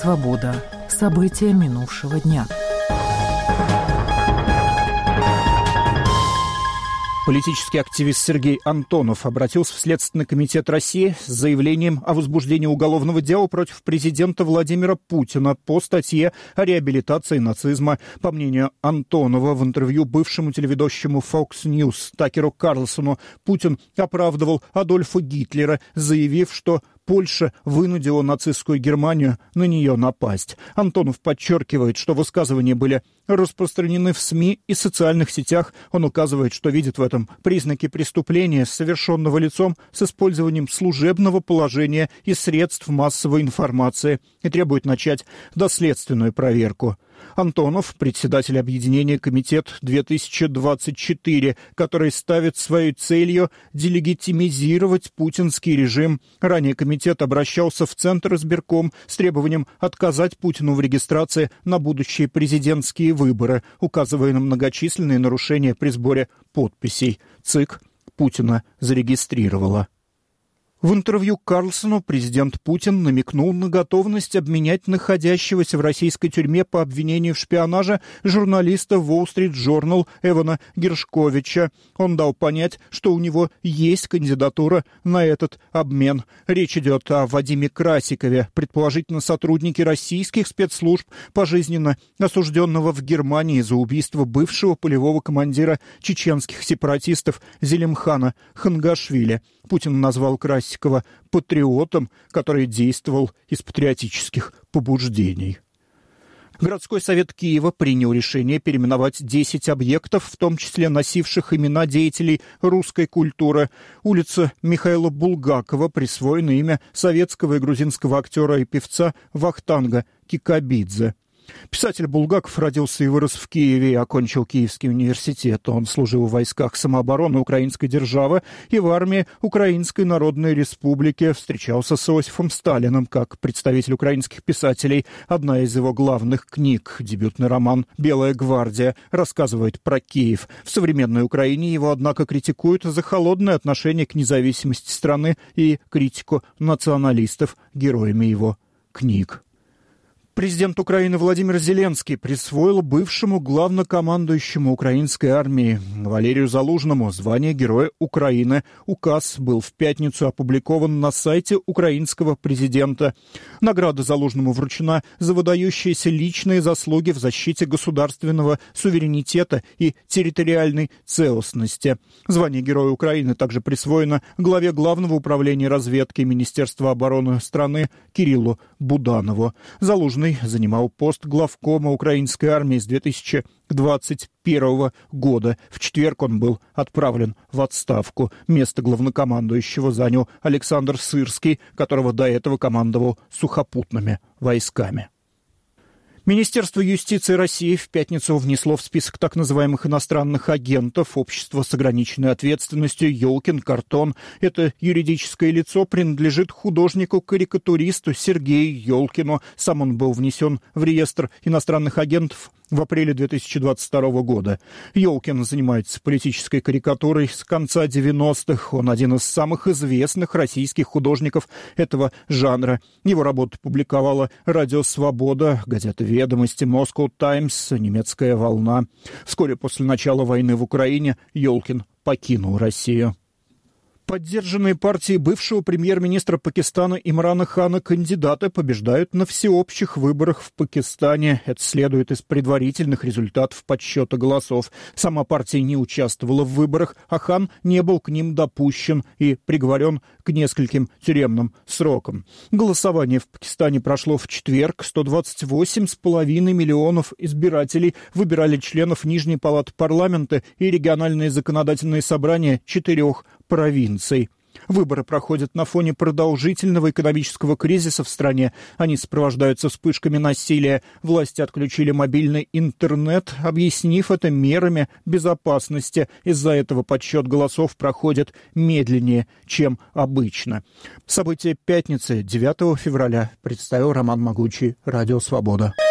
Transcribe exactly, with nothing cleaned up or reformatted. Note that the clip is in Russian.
Свобода. События минувшего дня. Политический активист Сергей Антонов обратился в Следственный комитет России с заявлением о возбуждении уголовного дела против президента Владимира Путина по статье о реабилитации нацизма. По мнению Антонова, в интервью бывшему телеведущему Fox News Такеру Карлсону Путин оправдывал Адольфа Гитлера, заявив, что Польша вынудила нацистскую Германию на нее напасть. Антонов подчеркивает, что высказывания были распространены в СМИ и социальных сетях. Он указывает, что видит в этом признаки преступления, совершенного лицом с использованием служебного положения и средств массовой информации, и требует начать доследственную проверку. Антонов, председатель объединения «Комитет-две тысячи двадцать четыре», который ставит своей целью делегитимизировать путинский режим. Ранее комитет обращался в Центр избирком с требованием отказать Путину в регистрации на будущие президентские выборы, указывая на многочисленные нарушения при сборе подписей. ЦИК Путина зарегистрировала. В интервью Карлсону президент Путин намекнул на готовность обменять находящегося в российской тюрьме по обвинению в шпионаже журналиста Wall Street Journal Эвана Гершковича. Он дал понять, что у него есть кандидатура на этот обмен. Речь идет о Вадиме Красикове, предположительно сотруднике российских спецслужб, пожизненно осужденного в Германии за убийство бывшего полевого командира чеченских сепаратистов Зелимхана Хангашвили. Путин назвал Красикова патриотом, который действовал из патриотических побуждений. Городской совет Киева принял решение переименовать десять объектов, в том числе носивших имена деятелей русской культуры. Улица Михаила Булгакова присвоена имя советского и грузинского актера и певца Вахтанга Кикабидзе. Писатель Булгаков родился и вырос в Киеве и окончил Киевский университет. Он служил в войсках самообороны украинской державы и в армии Украинской Народной Республики. Встречался с Иосифом Сталиным как представитель украинских писателей. Одна из его главных книг, дебютный роман «Белая гвардия», рассказывает про Киев. В современной Украине его, однако, критикуют за холодное отношение к независимости страны и критику националистов героями его книг. Президент Украины Владимир Зеленский присвоил бывшему главнокомандующему украинской армии Валерию Залужному звание Героя Украины. Указ был в пятницу опубликован на сайте украинского президента. Награда Залужному вручена за выдающиеся личные заслуги в защите государственного суверенитета и территориальной целостности. Звание Героя Украины также присвоено главе Главного управления разведки Министерства обороны страны Кириллу Буданову. Залужный занимал пост главкома украинской армии с две тысячи двадцать первого года. В четверг он был отправлен в отставку. Место главнокомандующего занял Александр Сырский, которого до этого командовал сухопутными войсками. Министерство юстиции России в пятницу внесло в список так называемых иностранных агентов общество с ограниченной ответственностью «Ёлкин Картон». Это юридическое лицо принадлежит художнику-карикатуристу Сергею Ёлкину. Сам он был внесен в реестр иностранных агентов в апреле две тысячи двадцать второго года. Ёлкин занимается политической карикатурой с конца девяностых. Он один из самых известных российских художников этого жанра. Его работу публиковала «Радио Свобода», газета «Ведомости», «Moscow Times», «Немецкая волна». Вскоре после начала войны в Украине Ёлкин покинул Россию. Поддержанные партией бывшего премьер-министра Пакистана Имрана Хана кандидаты побеждают на всеобщих выборах в Пакистане. Это следует из предварительных результатов подсчета голосов. Сама партия не участвовала в выборах, а Хан не был к ним допущен и приговорен к нескольким тюремным срокам. Голосование в Пакистане прошло в четверг. сто двадцать восемь с половиной миллионов избирателей выбирали членов Нижней палаты парламента и региональные законодательные собрания четырех провинций. Выборы проходят на фоне продолжительного экономического кризиса в стране. Они сопровождаются вспышками насилия. Власти отключили мобильный интернет, объяснив это мерами безопасности. Из-за этого подсчет голосов проходит медленнее, чем обычно. События пятницы, девятого февраля, представил Роман Могучий, Радио Свобода.